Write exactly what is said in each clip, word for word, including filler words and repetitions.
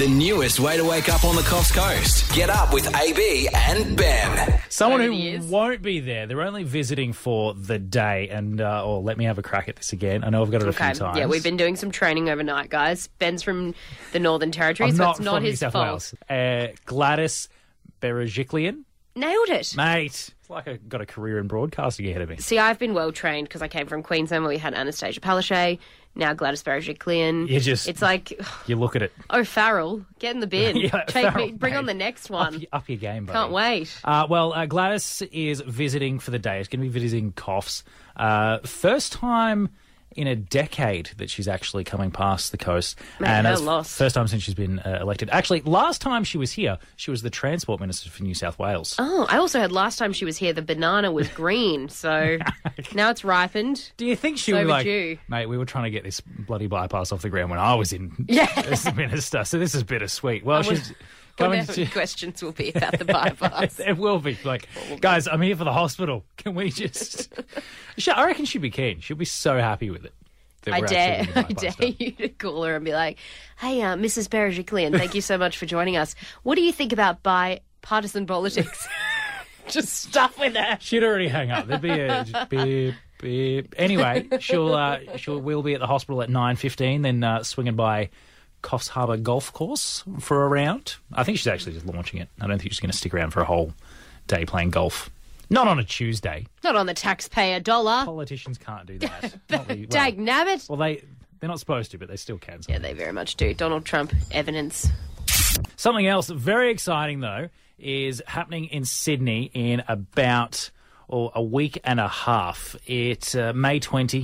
The newest way to wake up on the Coffs Coast. Get up with A B and Ben. Someone who Years. won't be there. They're only visiting for the day. And, uh, or let me have a crack at this again. I know I've got it a few times. Yeah, we've been doing some training overnight, guys. Ben's from the Northern Territory, I'm so not it's not from New his South fault. Wales. Uh, Gladys Berejiklian. Nailed it. Mate, it's like I got a career in broadcasting ahead of me. See, I've been well trained because I came from Queensland where we had Anastasia Palaszczuk, now Gladys Berejiklian. You just- It's like, You look at it. oh, Farrell, get in the bin. Yeah, Take Farrell, me, bring mate. on the next Up, one. y- up your game, buddy. Can't wait. Uh, well, uh, Gladys is visiting for the day. She's going to be visiting Coffs. Uh, first time in a decade that she's actually coming past the coast. Mate, and her that's loss. first time since she's been uh, elected. Actually, last time she was here, she was the Transport Minister for New South Wales. Oh, I also had last time she was here, the banana was green, so now it's ripened. Do you think she So would be like, overdue. mate, we were trying to get this bloody bypass off the ground when I was in Yeah. as the minister, so this is bittersweet. Well, I wonder- she's Wonder coming how many to... questions will be about the bypass. It will be. Like, guys, I'm here for the hospital. Can we just... She- I reckon she'd be keen. She'll be so happy with it. that I we're dare, actually I getting the bypass dare done. you to call her and be like, hey, uh, Missus Berejiklian, thank you so much for joining us. What do you think about bipartisan politics? Just stuff with her. She'd already hang up. There'd be a just beep, beep. Anyway, she'll uh, she'll we'll be at the hospital at nine fifteen, then uh, swinging by Coffs Harbour Golf Course for a round. I think she's actually just launching it. I don't think she's going to stick around for a whole day playing golf. Not on a Tuesday. Not on the taxpayer dollar. Politicians can't do that. Not really- well, Dag nabbit. well, they they're not supposed to, but they still can. Yeah, they very much do. Donald Trump evidence. Something else very exciting, though, is happening in Sydney in about or a week and a half. It's uh, May twentieth.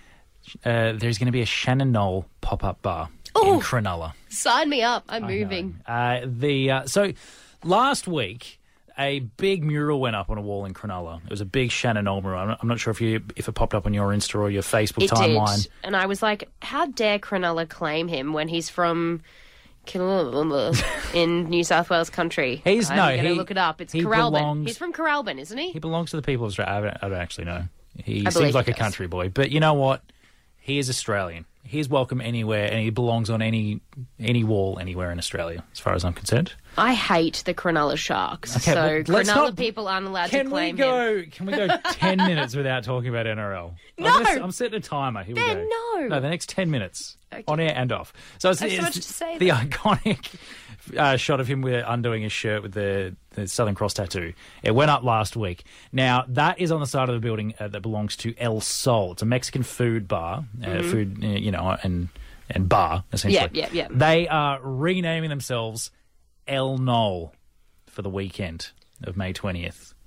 Uh, there's going to be a Shannon Knoll pop-up bar in Ooh. Cronulla. Sign me up. I'm I know. moving. Uh, the uh, so last week, a big mural went up on a wall in Cronulla. It was a big Shannon Knoll mural. I'm not, I'm not sure if you if it popped up on your Insta or your Facebook It timeline. did. And I was like, how dare Cronulla claim him when he's from Killulla in New South Wales country? He's- I'm no, going to he- look it up. It's he Coralban. belongs- He's from Coralban, isn't he? He belongs to the people of Australia. I don't, I don't actually know. He I believe seems like he a does. country boy. But you know what? He is Australian. He's welcome anywhere, and he belongs on any any wall anywhere in Australia, as far as I'm concerned. I hate the Cronulla Sharks. Okay, so well, let's Cronulla not- people aren't allowed to Can we claim him. go? Can we go ten minutes without talking about N R L? No! I'm, gonna, I'm setting a timer. Here Ben, we go. no! No, the next ten minutes, Okay. on air and off. So it's, I have so it's much to say the then. iconic uh, shot of him with undoing his shirt with the, the Southern Cross tattoo. It went up last week. Now that is on the side of the building uh, that belongs to El Sol. It's a Mexican food bar, uh, Mm-hmm. food, uh, you know, and and bar essentially. Yeah, yeah, yeah. They are renaming themselves El Knoll for the weekend of May twentieth.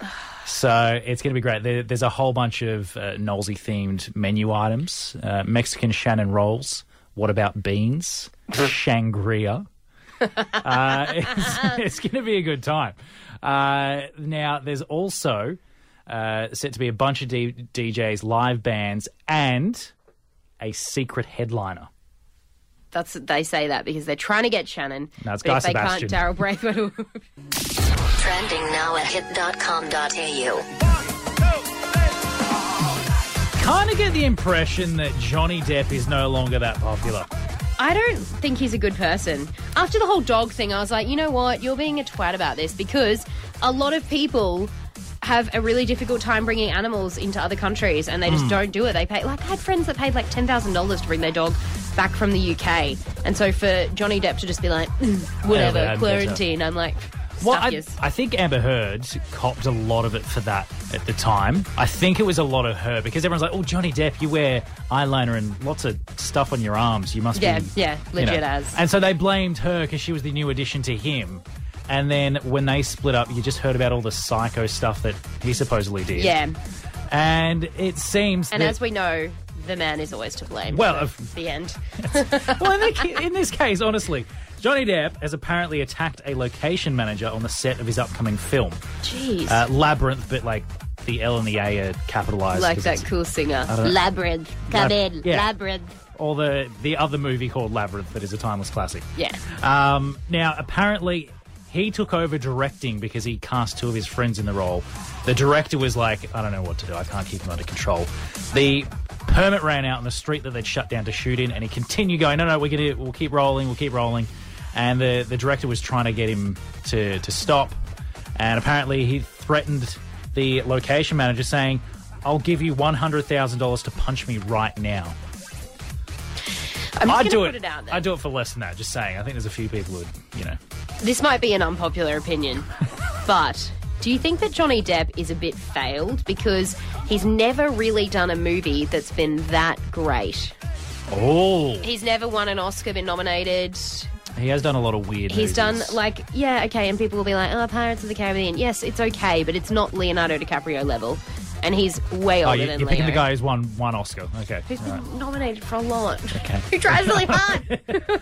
So it's going to be great. There, there's a whole bunch of uh, Knowlesy themed menu items. Uh, Mexican Shannon rolls. What about beans? Shangria. Uh, it's it's going to be a good time. Uh, now, there's also uh, set to be a bunch of D- DJs, live bands, and a secret headliner. That's they say that because they're trying to get Shannon. No, it's but Guy if they Sebastian. can't, Daryl Braithwaite. Trending now at hit dot com dot a u. Kind of get the impression that Johnny Depp is no longer that popular. I don't think he's a good person. After the whole dog thing, I was like, you know what? You're being a twat about this because a lot of people have a really difficult time bringing animals into other countries and they just don't do it. They pay, like, I had friends that paid like ten thousand dollars to bring their dog back from the U K. And so for Johnny Depp to just be like, "Mm, whatever, Yeah, but I'm quarantine, I'm like, Well, stuff I, yous. I think Amber Heard copped a lot of it for that at the time. I think it was a lot of her because everyone's like, oh, Johnny Depp, you wear eyeliner and lots of stuff on your arms. You must Yeah, be... yeah, you know." legit as. And so they blamed her because she was the new addition to him. And then when they split up, you just heard about all the psycho stuff that he supposedly did. Yeah. And it seems And that... as we know, the man is always to blame. Well, so of- the end. well, in, the, in this case, honestly, Johnny Depp has apparently attacked a location manager on the set of his upcoming film. Jeez. Uh, Labyrinth, but like the L and the A are capitalised. like 'cause that it's- cool singer. don't- Labyrinth. Come Lab- in. yeah. Labyrinth. Or the, the other movie called Labyrinth that is a timeless classic. Yeah. Um, now, apparently, he took over directing because he cast two of his friends in the role. The director was like, I don't know what to do. I can't keep him under control. The permit ran out on the street that they'd shut down to shoot in, and he continued going, no, no, we're gonna, we'll keep rolling, we'll keep rolling. and the, the director was trying to get him to, to stop, and apparently he threatened the location manager saying, I'll give you one hundred thousand dollars to punch me right now. I'm just I'd do gonna put it. it out there. I'd do it for less than that, just saying. I think there's a few people who'd, you know. This might be an unpopular opinion, but do you think that Johnny Depp is a bit failed? Because he's never really done a movie that's been that great. Oh. He's never won an Oscar, been nominated. He has done a lot of weird He's movies. done, like, yeah, okay, and people will be like, oh, Pirates of the Caribbean. Yes, it's okay, but it's not Leonardo DiCaprio level. And he's way Oh, older you, than you're Leo. picking the guy who's won one Oscar. Okay. Who's all been right. nominated for a lot. Okay. Who tries really hard.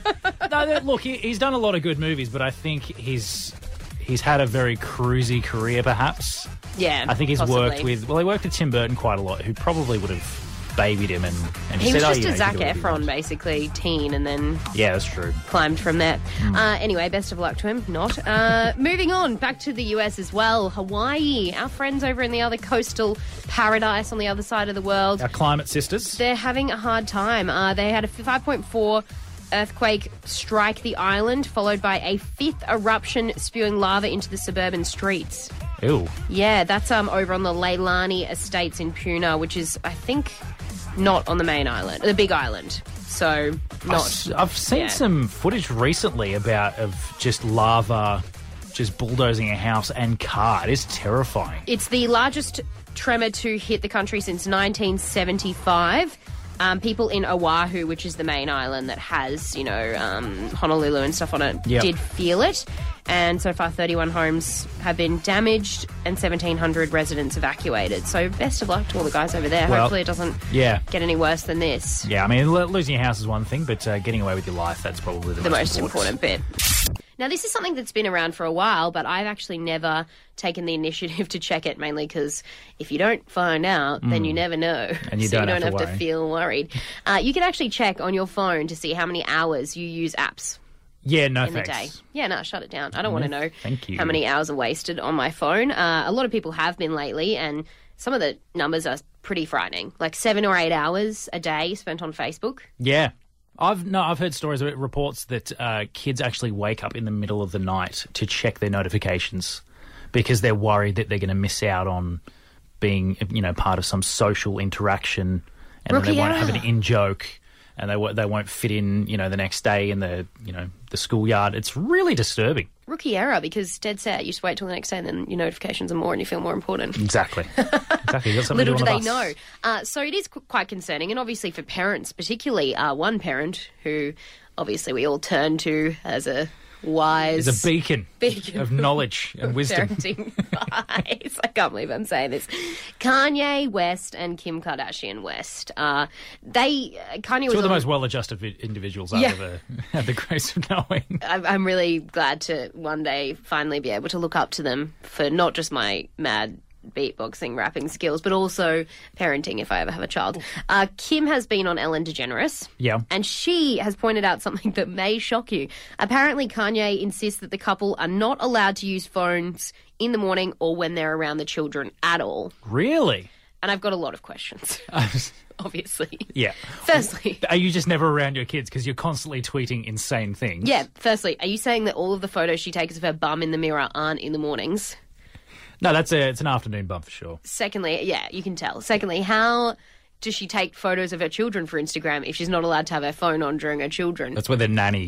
No, that- look, he, he's done a lot of good movies, but I think he's he's had a very cruisy career, perhaps. Yeah, I think he's possibly. worked with, well, he worked with Tim Burton quite a lot, who probably would have babied him and, and He said, was oh, just you a know, Zac you can do what you Efron, want. basically, teen, and then Yeah, that's true. climbed from there. Hmm. Uh, anyway, best of luck to him. Not. Uh, moving on, back to the U S as well. Hawaii, our friends over in the other coastal paradise on the other side of the world. Our climate sisters. They're having a hard time. Uh, they had a five point four earthquake strike the island, followed by a fifth eruption spewing lava into the suburban streets. Ew. Yeah, that's um over on the Leilani Estates in Puna, which is, I think, not on the main island, the big island. So, not. I've, I've seen yeah. some footage recently about of just lava just bulldozing a house and car. It is terrifying. It's the largest tremor to hit the country since nineteen seventy-five. Um, people in Oahu, which is the main island that has, you know, um, Honolulu and stuff on it, Yep. did feel it. And so far, thirty-one homes have been damaged and seventeen hundred residents evacuated. So best of luck to all the guys over there. Well, Hopefully it doesn't Yeah. get any worse than this. Yeah, I mean, lo- losing your house is one thing, but uh, getting away with your life, that's probably the, The most important bit. Now, this is something that's been around for a while, but I've actually never taken the initiative to check it, mainly because if you don't find out, then you never know. Mm. And you so don't you have don't to have to worry. feel worried. Uh, you can actually check on your phone to see how many hours you use apps Yeah, no in the day. thanks. Yeah, no, shut it down. I don't want to know thank you. how many hours are wasted on my phone. Uh, a lot of people have been lately, and some of the numbers are pretty frightening. Like seven or eight hours a day spent on Facebook. Yeah. I've no, I've heard stories of reports that uh, kids actually wake up in the middle of the night to check their notifications because they're worried that they're going to miss out on being, you know, part of some social interaction, and then they won't have an Rookie in joke, and they won't they won't fit in, you know, the next day in the, you know, the schoolyard. It's really disturbing. Rookie error, because dead set, you just wait till the next day and then your notifications are more and you feel more important. Exactly. Exactly. You've got something Little to do do on they a know. bus. Uh, so it is qu- quite concerning, and obviously for parents, particularly uh, one parent who obviously we all turn to as a wise... It's a beacon, Beacon of knowledge and wisdom. parenting advice. I can't believe I'm saying this. Kanye West and Kim Kardashian West. Uh, they uh, Kanye was Two of the on- most well-adjusted vi- individuals Yeah. I've ever had the grace of knowing. I'm I'm really glad to one day finally be able to look up to them for not just my mad beatboxing, rapping skills, but also parenting if I ever have a child. Uh, Kim has been on Ellen DeGeneres. Yeah. And she has pointed out something that may shock you. Apparently, Kanye insists that the couple are not allowed to use phones in the morning or when they're around the children at all. Really? And I've got a lot of questions, obviously. Yeah. Firstly, Are you just never around your kids because you're constantly tweeting insane things? yeah, firstly, are you saying that all of the photos she takes of her bum in the mirror aren't in the mornings? No, that's a it's an afternoon bump for sure. Secondly, yeah, you can tell. Secondly, how does she take photos of her children for Instagram if she's not allowed to have her phone on during her children? That's where the nanny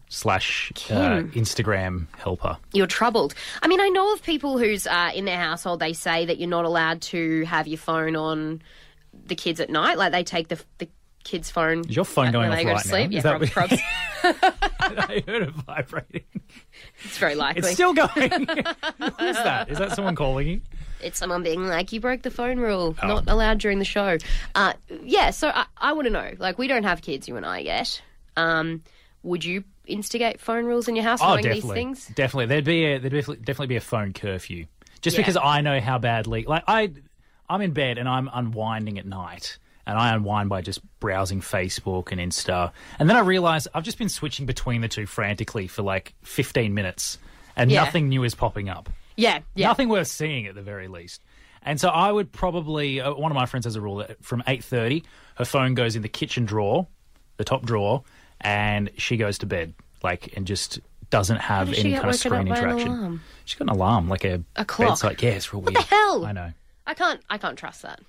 slash uh, Instagram helper. You're troubled. I mean, I know of people who's uh, in their household, they say that you're not allowed to have your phone on the kids at night. Like, they take the the kid's phone. Is your phone going when off they go right to sleep. now? Yeah, Is that prob- what- probs. I heard it vibrating. It's very likely. It's still going. What is that? Is that someone calling you? It's someone being like, you broke the phone rule, Oh. not allowed during the show. Uh, yeah, so I, I want to know. Like, we don't have kids, you and I, yet. Um, would you instigate phone rules in your house Oh, knowing definitely. these things? Definitely. There'd be a, there'd definitely, definitely be a phone curfew. Just Yeah. because I know how badly... Like, I, I'm in bed and I'm unwinding at night. And I unwind by just browsing Facebook and Insta. And then I realise I've just been switching between the two frantically for like fifteen minutes. And Yeah. nothing new is popping up. Yeah, yeah. Nothing worth seeing at the very least. And so I would probably... Uh, one of my friends has a rule that from eight thirty, her phone goes in the kitchen drawer, the top drawer, and she goes to bed. Like, and just doesn't have How does she any get kind of woken screen up by an interaction. alarm? She's got an alarm, like a, A clock. bedside. Yeah, it's real weird. What the hell? I know. I can't. I can't trust that.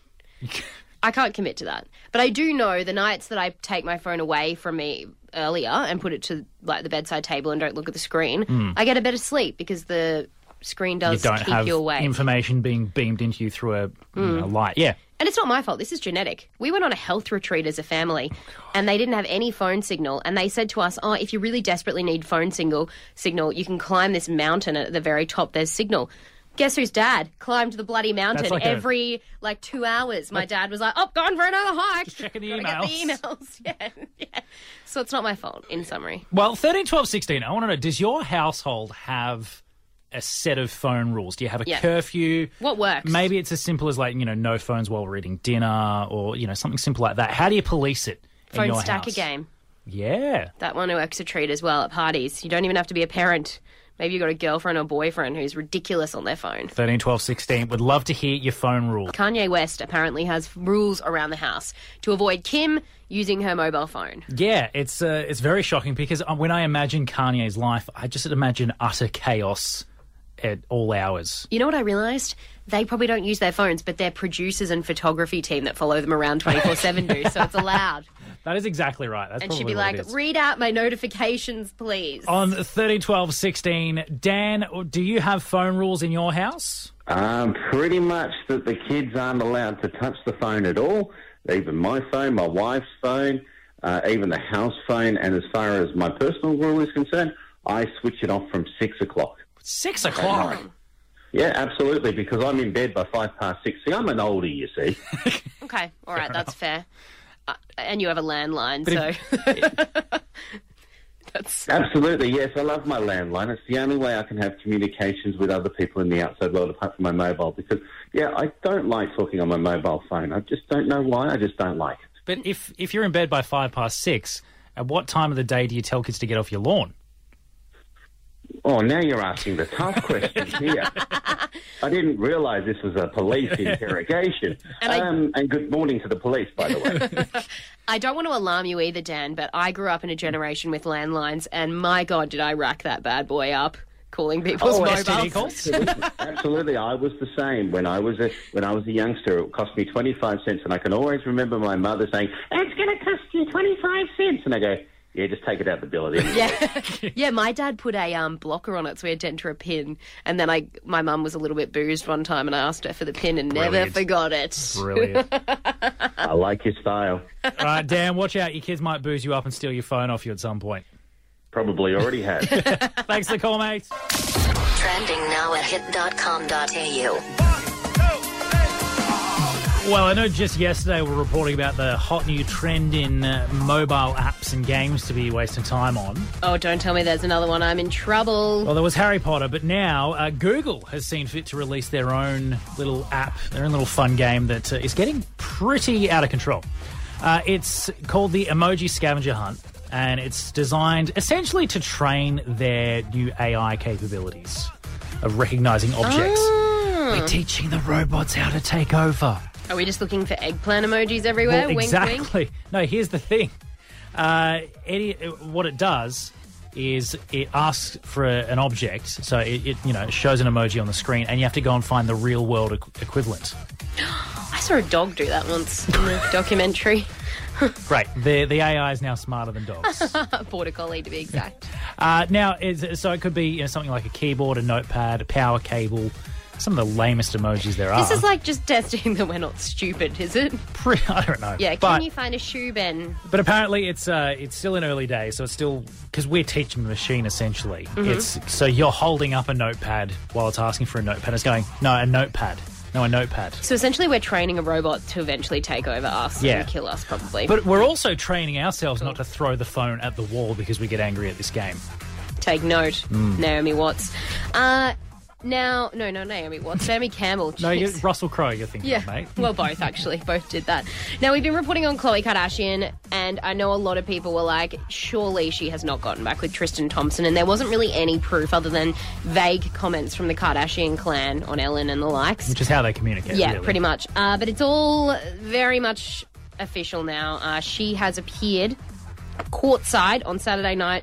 I can't commit to that. But I do know the nights that I take my phone away from me earlier and put it to like the bedside table and don't look at the screen, I get a better sleep because the screen You does don't keep have you awake. information being beamed into you through a you know, light. Yeah. And it's not my fault. This is genetic. We went on a health retreat as a family, and they didn't have any phone signal. And they said to us, "Oh, if you really desperately need phone signal, signal, you can climb this mountain. At the very top, there's signal." Guess whose dad climbed the bloody mountain like a- every like two hours? My dad was like, "Oh, going for another hike." Just checking the Gotta get emails. the emails. Yeah, yeah. So it's not my fault. In summary, Well, thirteen, twelve, sixteen, I want to know, does your household have a set of phone rules? Do you have a Yeah. curfew? what works? Maybe it's as simple as, like, you know, no phones while we're eating dinner or, you know, something simple like that. How do you police it in phone your stacker house? game. Yeah. That one works a treat as well at parties. You don't even have to be a parent. Maybe you've got a girlfriend or boyfriend who's ridiculous on their phone. thirteen, twelve, sixteen. Would love to hear your phone rule. Kanye West apparently has rules around the house to avoid Kim using her mobile phone. Yeah, it's uh, it's very shocking because uh, when I imagine Kanye's life, I just imagine utter chaos at all hours. You know what I realised? They probably don't use their phones, but their producers and photography team that follow them around twenty-four seven do, so it's allowed. That is exactly right. That's And she'd probably be what like, it is. read out my notifications, please. On thirteen, twelve, sixteen, Dan, do you have phone rules in your house? Um, pretty much that the kids aren't allowed to touch the phone at all. Even my phone, my wife's phone, uh, even the house phone. And as far as my personal rule is concerned, I switch it off from six o'clock. Six o'clock. Yeah, absolutely, because I'm in bed by five past six. See, I'm an oldie, you see. Okay, all right, that's fair. Uh, and you have a landline, But so... That's Absolutely, yes. I love my landline. It's the only way I can have communications with other people in the outside world apart from my mobile because, yeah, I don't like talking on my mobile phone. I just don't know why. I just don't like it. But if, if you're in bed by five past six, at what time of the day do you tell kids to get off your lawn? Oh, now you're asking the tough questions here. I didn't realise this was a police interrogation. And I- um, and good morning to the police, by the way. I don't want to alarm you either, Dan, but I grew up in a generation with landlines, and my God, did I rack that bad boy up calling people's Oh, S T D mobiles. calls? Absolutely. Absolutely, I was the same when I was a when I was a youngster. It cost me twenty five cents, and I can always remember my mother saying, "It's going to cost you twenty five cents," and I go, "Yeah, just take it out the bill." At the end of the day." Yeah, yeah. My dad put a um, blocker on it, so we had to enter a pin. And then I, my mum was a little bit boozed one time, and I asked her for the pin, and never Brilliant. forgot it. Brilliant. I like your style. All right, Dan, watch out. Your kids might booze you up and steal your phone off you at some point. Probably already have. Thanks for the call, mate. Trending now at hit dot com dot a u. Well, I know just yesterday we were reporting about the hot new trend in uh, mobile apps and games to be wasting time on. Oh, don't tell me there's another one. I'm in trouble. Well, there was Harry Potter, but now uh, Google has seen fit to release their own little app, their own little fun game that uh, is getting pretty out of control. Uh, it's called the Emoji Scavenger Hunt, and it's designed essentially to train their new A I capabilities of recognizing objects. Ah. We're teaching the robots how to take over. Are we just looking for eggplant emojis everywhere? Well, Wink, exactly. wink. No, here's the thing. Uh, any, what it does is it asks for a, an object, so it, it you know it shows an emoji on the screen, and you have to go and find the real world equ- equivalent. I saw a dog do that once in the documentary. Great. The the A I is now smarter than dogs. Border collie, to be exact. uh, now, it's, so it could be you know, something like a keyboard, a notepad, a power cable. Some of the lamest emojis there are. This is like just testing that we're not stupid, is it? Pre- I don't know. Yeah, can but, you find a shoe, Ben? But apparently it's uh, it's still in early days, so it's still because we're teaching the machine essentially. Mm-hmm. It's so you're holding up a notepad while it's asking for a notepad. It's going no a notepad, no a notepad. So essentially we're training a robot to eventually take over us Yeah. and kill us, probably. But we're also training ourselves not to throw the phone at the wall because we get angry at this game. Take note, Hmm. Naomi Watts. Uh, now, no, no, Naomi Watts. Naomi Campbell. No, you, Jeez. Russell Crowe, you're thinking Yeah, of, mate. well, both actually. Both did that. Now, we've been reporting on Khloe Kardashian, and I know a lot of people were like, surely she has not gotten back with Tristan Thompson, and there wasn't really any proof other than vague comments from the Kardashian clan on Ellen and the likes. Which is how they communicate. Yeah, really. pretty much. Uh, but it's all very much official now. Uh, she has appeared courtside on Saturday night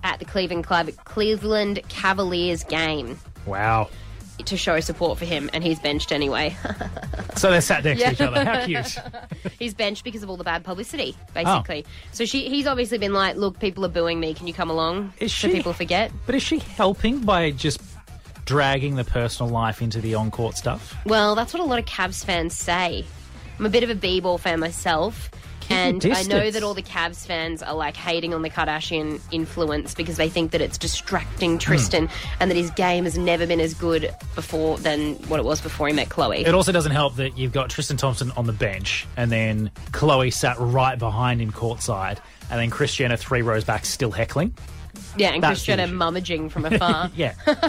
at the Cleveland, Cleveland Cavaliers game Wow. to show support for him, and he's benched anyway. So they're sat next to each other. How cute. He's benched because of all the bad publicity, basically. Oh. So she, he's obviously been like, look, people are booing me. Can you come along? Is so she, people forget. But is she helping by just dragging the personal life into the on-court stuff? Well, that's what a lot of Cavs fans say. I'm a bit of a b-ball fan myself. And I know that all the Cavs fans are like hating on the Kardashian influence because they think that it's distracting Tristan mm. and that his game has never been as good before than what it was before he met Khloe. It also doesn't help that you've got Tristan Thompson on the bench and then Khloe sat right behind him courtside and then Kris Jenner three rows back still heckling. Yeah, and Kris Jenner mummaging from afar. Yeah.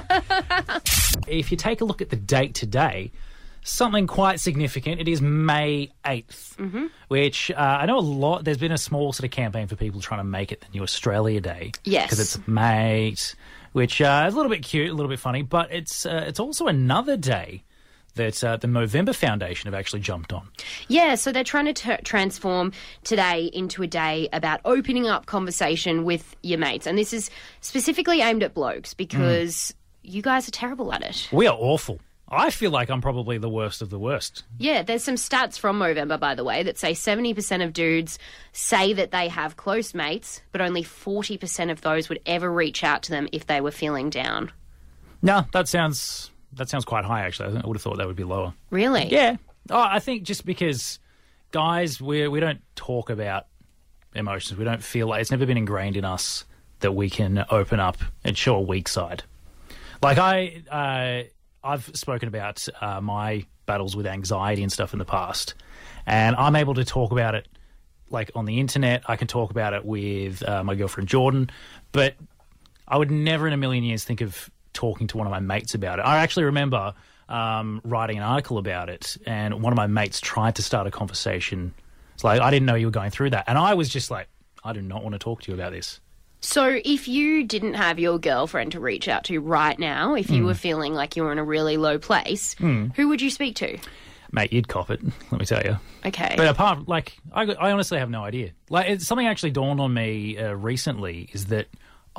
If you take a look at the date today, something quite significant. It is May eighth, mm-hmm. which uh, I know a lot. There's been a small sort of campaign for people trying to make it the new Australia Day. Yes. Because it's mate, which uh, is a little bit cute, a little bit funny, but it's uh, it's also another day that uh, the Movember Foundation have actually jumped on. Yeah, so they're trying to t- transform today into a day about opening up conversation with your mates. And this is specifically aimed at blokes because mm. you guys are terrible at it. We are awful. I feel like I'm probably the worst of the worst. Yeah, there's some stats from Movember, by the way, that say seventy percent of dudes say that they have close mates, but only forty percent of those would ever reach out to them if they were feeling down. No, that sounds that sounds quite high, actually. I, think I would have thought that would be lower. Really? Yeah. Oh, I think just because, guys, we we don't talk about emotions. We don't feel like it's never been ingrained in us that we can open up and show a weak side. Like I... Uh, I've spoken about uh, my battles with anxiety and stuff in the past, and I'm able to talk about it like on the internet. I can talk about it with uh, my girlfriend Jordan, but I would never in a million years think of talking to one of my mates about it. I actually remember um, writing an article about it, and one of my mates tried to start a conversation. It's like, I didn't know you were going through that. And I was just like, I do not want to talk to you about this. So if you didn't have your girlfriend to reach out to right now, if you mm. were feeling like you were in a really low place, mm. who would you speak to? Mate, you'd cop it, let me tell you. Okay. But apart, like, I, I honestly have no idea. Like, it's, something actually dawned on me uh, recently is that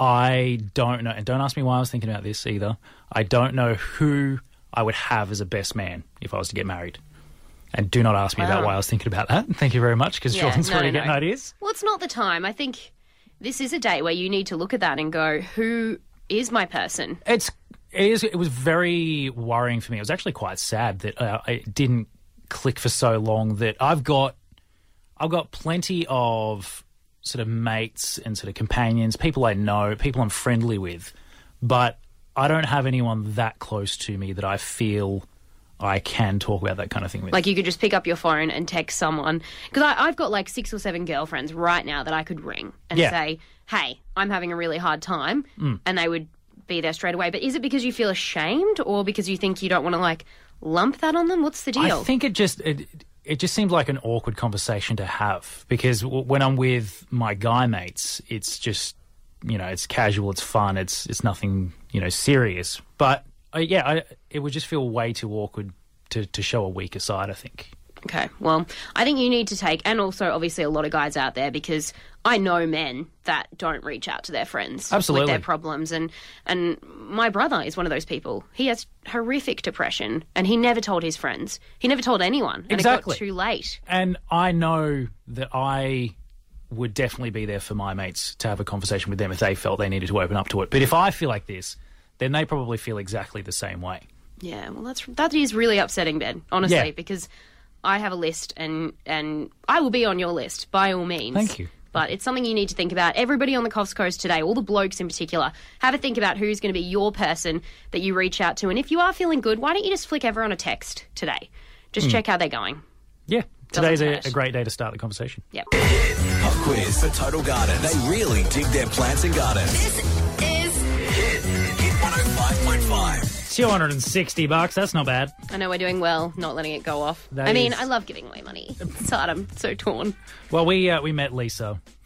I don't know, and don't ask me why I was thinking about this either, I don't know who I would have as a best man if I was to get married. And do not ask me wow. about why I was thinking about that. Thank you very much, because yeah, Jordan's no, already no, getting no. ideas. Well, it's not the time. I think this is a day where you need to look at that and go, who is my person? It's it, is, it was very worrying for me. It was actually quite sad that uh, it didn't click for so long. That I've got I've got plenty of sort of mates and sort of companions, people I know, people I'm friendly with, but I don't have anyone that close to me that I feel I can talk about that kind of thing with. Like you could just pick up your phone and text someone. Because I've got like six or seven girlfriends right now that I could ring and yeah. say, hey, I'm having a really hard time. Mm. And they would be there straight away. But is it because you feel ashamed or because you think you don't want to like lump that on them? What's the deal? I think it just... It, it just seems like an awkward conversation to have because w- when I'm with my guy mates, it's just, you know, it's casual, it's fun, it's it's nothing, you know, serious. But... Uh, yeah, I, it would just feel way too awkward to, to show a weaker side, I think. Okay, well, I think you need to take, and also obviously a lot of guys out there, because I know men that don't reach out to their friends Absolutely. with their problems. And, and my brother is one of those people. He has horrific depression, and he never told his friends. He never told anyone, and exactly. it got too late. And I know that I would definitely be there for my mates to have a conversation with them if they felt they needed to open up to it. But if I feel like this, then they probably feel exactly the same way. Yeah, well, that's that is really upsetting, Ben, honestly, yeah. because I have a list and and I will be on your list, by all means. Thank you. But it's something you need to think about. Everybody on the Coffs Coast today, all the blokes in particular, have a think about who's going to be your person that you reach out to. And if you are feeling good, why don't you just flick everyone a text today? Just mm. check how they're going. Yeah, today's a, a great day to start the conversation. Yep. Pop quiz for Total Gardens. They really dig their plants and gardens. This is Hit, Hit one oh five point five. two hundred sixty bucks, that's not bad. I know we're doing well, not letting it go off. That I mean, is... I love giving away money. It's hard, I'm so torn. Well, we uh, we met Lisa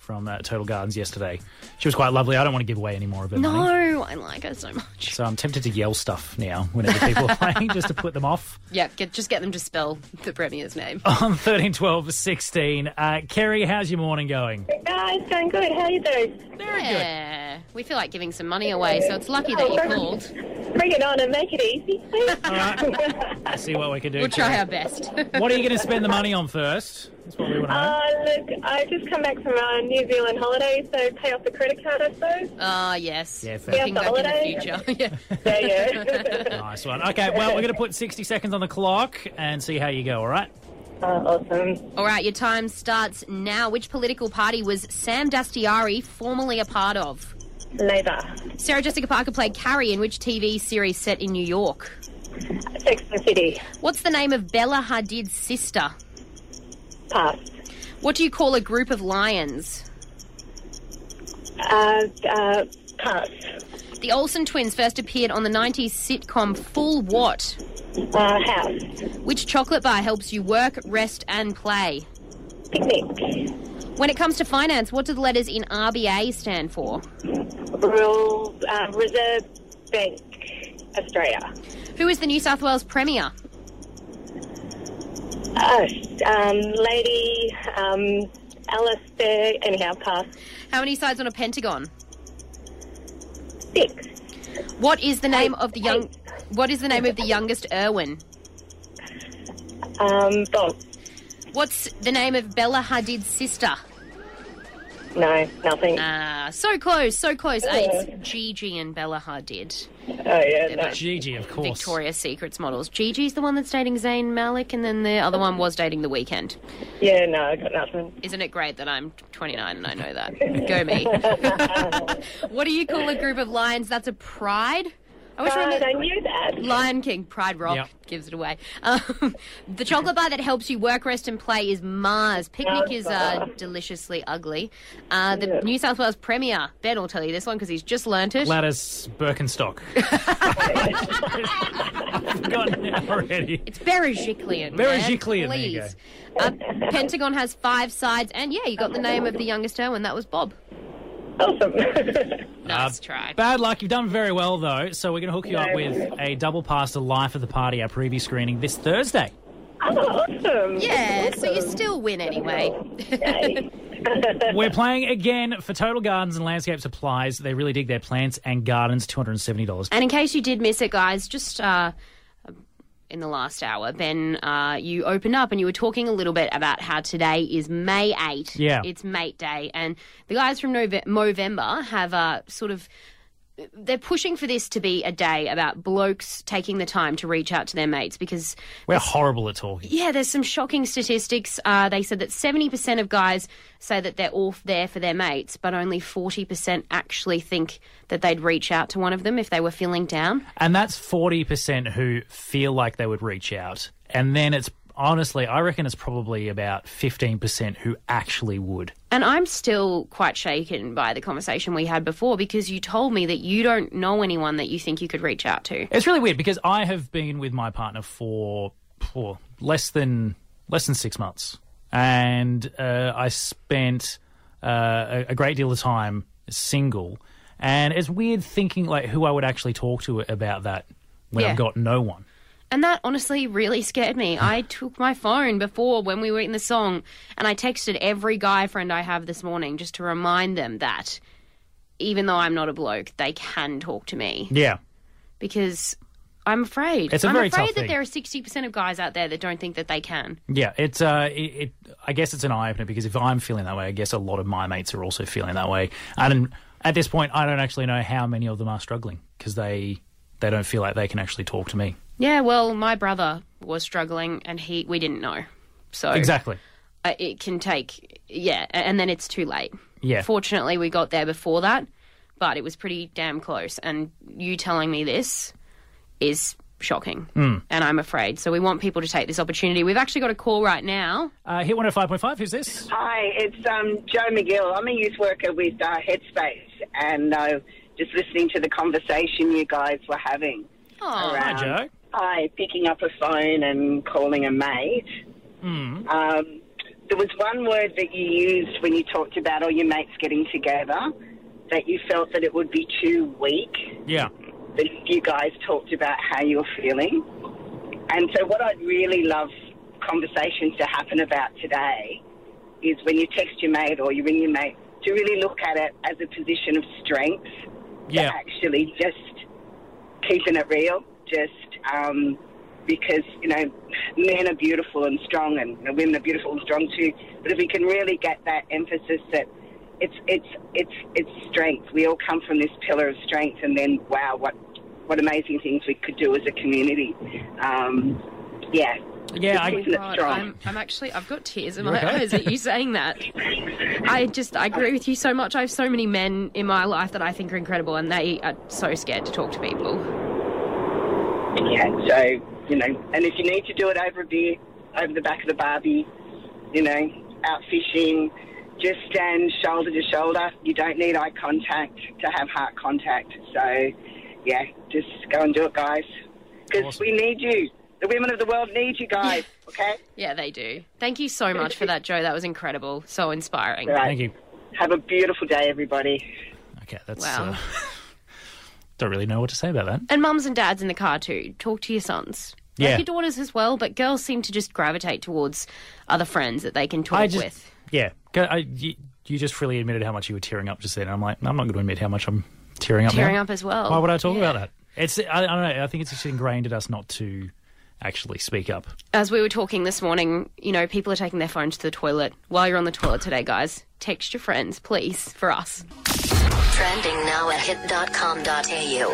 from uh, Total Gardens yesterday. She was quite lovely. I don't want to give away any more of her money. No, I like her so much. So I'm tempted to yell stuff now whenever people are playing, just to put them off. Yeah, get, just get them to spell the Premier's name. On thirteen, twelve, sixteen. Uh, Kerry, how's your morning going? Uh, it's going good. How are you doing? Very Yeah, we feel like giving some money away, so it's lucky that you called. Bring it on and make it easy, please. All right. Let's see what we can do. We'll try Kerry. our best. What are you going to spend the money on first? That's what we want to know. Uh, look, I just come back from a New Zealand holiday, so pay off the credit card, I suppose. Ah, yes. Yeah, fair. Looking Yeah, back in the holiday. future. yeah. There you go. Nice one. Okay, well, we're going to put sixty seconds on the clock and see how you go, all right? uh, awesome. All right, your time starts now. Which political party was Sam Dastyari formerly a part of? Labour. Sarah Jessica Parker played Carrie in which T V series set in New York? Sex and the City. What's the name of Bella Hadid's sister? Pass. What do you call a group of lions? Uh, uh, pass. The Olsen twins first appeared on the nineties sitcom Full What? Uh, house. Which chocolate bar helps you work, rest and play? Picnic. When it comes to finance, what do the letters in R B A stand for? Rural, uh, Reserve Bank, Australia. Who is the New South Wales Premier? Uh, um, Lady, um, Alice there, anyhow, pass. How many sides on a pentagon? Six. What is the name of the young? Eight. What is the name of the youngest Irwin? Um, Bob. What's the name of Bella Hadid's sister? No, nothing. Ah, so close, so close. Uh, it's Gigi and Bella Hadid, oh, yeah, no. Gigi, of course. Victoria's Secrets models. Gigi's the one that's dating Zayn Malik, and then the other one was dating The Weeknd. Yeah, no, I got nothing. Isn't it great that I'm twenty-nine and I know that? Go me. What do you call a group of lions? That's a pride? I wish God, we I knew that. Lion King, Pride Rock Yep. gives it away. Um, the chocolate bar that helps you work, rest and play is Mars. Picnic Mars is uh, bar. deliciously ugly. Uh, the Yeah. New South Wales Premier, Ben will tell you this one because he's just learnt it. Gladys Birkenstock. I've forgotten it already. It's Berejiklian. Berejiklian, man, there you please. Uh, Pentagon has five sides, and yeah, you got the name of the youngest Irwin. That was Bob. Awesome. Nice Uh, try. Bad luck. You've done very well, though. So we're going to hook you up No. with a double pass to Life of the Party, our preview screening this Thursday. Oh, awesome. Yeah, so you still win anyway. Yay. We're playing again for Total Gardens and Landscape Supplies. They really dig their plants and gardens, two hundred seventy dollars. And in case you did miss it, guys, just uh, in the last hour, Ben, uh, you opened up and you were talking a little bit about how today is May eighth. Yeah. It's Mate Day. And the guys from Nove- Movember have uh, sort of... They're pushing for this to be a day about blokes taking the time to reach out to their mates because... We're horrible at talking. Yeah, there's some shocking statistics. Uh, they said that seventy percent of guys say that they're all there for their mates, but only forty percent actually think that they'd reach out to one of them if they were feeling down. And that's forty percent who feel like they would reach out. And then it's, honestly, I reckon it's probably about fifteen percent who actually would. And I'm still quite shaken by the conversation we had before because you told me that you don't know anyone that you think you could reach out to. It's really weird because I have been with my partner for, for less than less than six months. And uh, I spent uh, a, a great deal of time single. And it's weird thinking like who I would actually talk to about that when Yeah. I've got no one. And that honestly really scared me. I took my phone before when we were in the song and I texted every guy friend I have this morning just to remind them that even though I'm not a bloke, they can talk to me Yeah. because I'm afraid. It's a I'm very afraid tough that thing. there are sixty percent of guys out there that don't think that they can. Yeah, it's uh, it, it. I guess it's an eye opener because if I'm feeling that way, I guess a lot of my mates are also feeling that way. And at this point, I don't actually know how many of them are struggling because they they don't feel like they can actually talk to me. Yeah, well, my brother was struggling and he we didn't know. So Exactly. uh, it can take, yeah, a- and then it's too late. Yeah. Fortunately, we got there before that, but it was pretty damn close. And you telling me this is shocking, Mm. and I'm afraid. So we want people to take this opportunity. We've actually got a call right now. Uh, hit one oh five point five. Who's this? Hi, it's um, Joe McGill. I'm a youth worker with uh, Headspace, and uh, just listening to the conversation you guys were having. Oh, Hi, Joe. Hi, picking up a phone and calling a mate. Mm. Um, there was one word that you used when you talked about all your mates getting together, that you felt that it would be too weak. Yeah. That you guys talked about how you were feeling. And so what I'd really love conversations to happen about today is when you text your mate or you ring your mate, to really look at it as a position of strength. Yeah. To actually just keeping it real, just um, because, you know, men are beautiful and strong and you know, women are beautiful and strong too. But if we can really get that emphasis that it's it's it's it's strength. We all come from this pillar of strength, and then wow, what what amazing things we could do as a community. Um, yeah. Yeah, I, God, I'm, I'm actually, I've got tears in my eyes at you saying that. I just, I agree with you so much. I have so many men in my life that I think are incredible, and they are so scared to talk to people. Yeah, so, you know, and if you need to do it over a beer, over the back of the barbie, you know, out fishing, just stand shoulder to shoulder. You don't need eye contact to have heart contact. So, yeah, just go and do it, guys. Because awesome. We need you. The women of the world need you guys, okay? Yeah, they do. Thank you so much for that, Joe. That was incredible. So inspiring. Right. Thank you. Have a beautiful day, everybody. Okay, that's... Wow. Uh, don't really know what to say about that. And mums and dads in the car too. Talk to your sons. Yeah. Like your daughters as well, but girls seem to just gravitate towards other friends that they can talk I just, with. Yeah. I, you, you just freely admitted how much you were tearing up just then. I'm like, I'm not going to admit how much I'm tearing up Tearing now. up as well. Why would I talk yeah. about that? It's I, I don't know. I think it's just ingrained in us not to actually speak up. As we were talking this morning, you know, people are taking their phones to the toilet. While you're on the toilet today, guys, text your friends, please, for us. Trending now at hit dot com dot a u.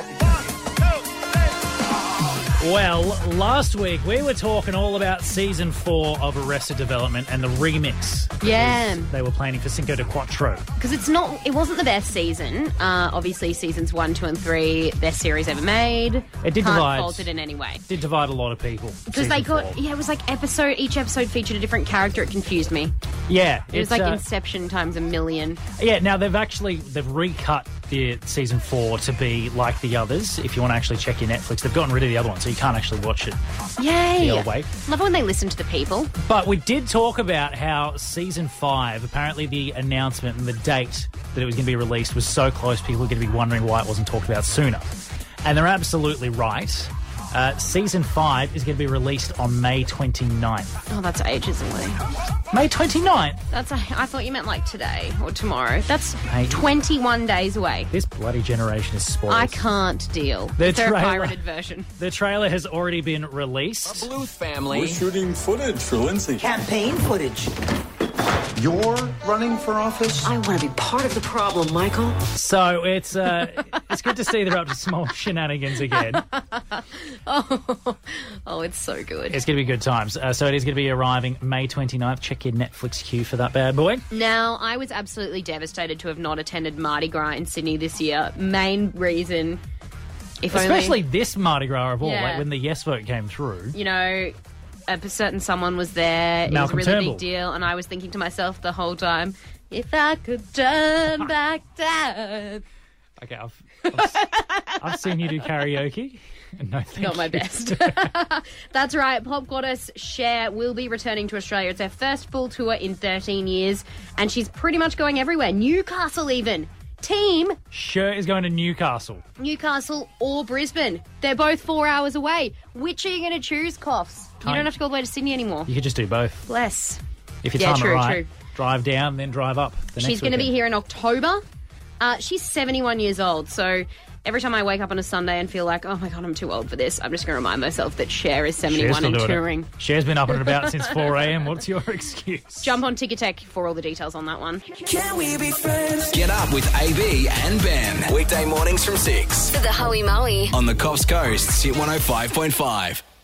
Well, last week we were talking all about season four of Arrested Development and the remix. Yeah. They were planning for Cinco de Quattro. Because it's not, it wasn't the best season. Uh, obviously, seasons one, two, and three, best series ever made. It did Can't divide. fault it in any way. Did divide a lot of people. Because they got, four. yeah, it was like episode, each episode featured a different character. It confused me. Yeah. It was it's, like uh, Inception times a million. Yeah, now they've actually, they've recut the season four to be like the others. If you want to actually check your Netflix, they've gotten rid of the other one, so you can't actually watch it Yay! the other way. Love it when they listen to the people. But we did talk about how season five, apparently the announcement and the date that it was going to be released was so close, people were going to be wondering why it wasn't talked about sooner. And they're absolutely right. Uh, season five is going to be released on May twenty-ninth. Oh, that's ages away. May twenty-ninth? That's a, I thought you meant like today or tomorrow. That's Hey. twenty-one days away. This bloody generation is spoiled. I can't deal. The Is there a trailer- pirated version? The trailer has already been released. Bluth family. We're shooting footage for Lindsay. Campaign footage. You're running for office? I want to be part of the problem, Michael. So it's uh, it's good to see they're up to small shenanigans again. Oh, oh, it's so good. It's going to be good times. Uh, so it is going to be arriving May twenty-ninth. Check your Netflix queue for that bad boy. Now, I was absolutely devastated to have not attended Mardi Gras in Sydney this year. Main reason, if Especially only, this Mardi Gras of all, Yeah. like when the Yes vote came through. you know, a certain someone was there. Malcolm it was a really Turnbull. big deal, and I was thinking to myself the whole time, if I could turn back time. Okay, I've, I've, I've seen you do karaoke. No, thank Not my you. best. That's right. Pop goddess Cher will be returning to Australia. It's her first full tour in thirteen years, and she's pretty much going everywhere. Newcastle even. Team Cher is going to Newcastle. Newcastle or Brisbane. They're both four hours away. Which are you going to choose, Coughs? You Can't- don't have to go all the way to Sydney anymore. You could just do both. Bless. If you Yeah, time true, it right, true. drive down, then drive up. The She's going to be here in October. Uh, she's seventy-one years old, so every time I wake up on a Sunday and feel like, oh my God, I'm too old for this, I'm just going to remind myself that Cher is seventy-one and touring. Cher's been up and about since four a.m. What's your excuse? Jump on Ticketek for all the details on that one. Can we be friends? Get up with A B and Ben. Weekday mornings from six The Hoey Moey. on the Coast Coast, Hit one oh five point five.